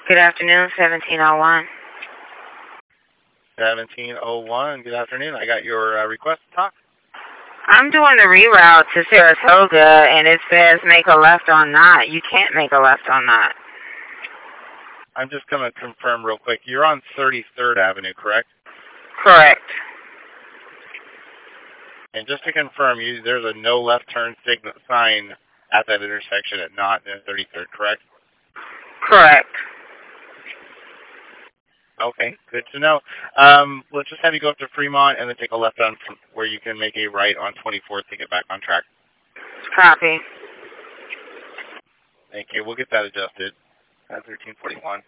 Good afternoon, 1701. 1701. Good afternoon. I got your request to talk. I'm doing the reroute to Saratoga, and it says make a left on Knott. You can't make a left on Knott. I'm just going to confirm real quick. You're on 33rd Avenue, correct? Correct. And just to confirm, there's a no left turn signal sign at that intersection at Knott and 33rd, correct? Correct. Okay, good to know. Let's just have you go up to Fremont and then take a left on where you can make a right on 24th to get back on track. Copy. Thank you. We'll get that adjusted at 1341.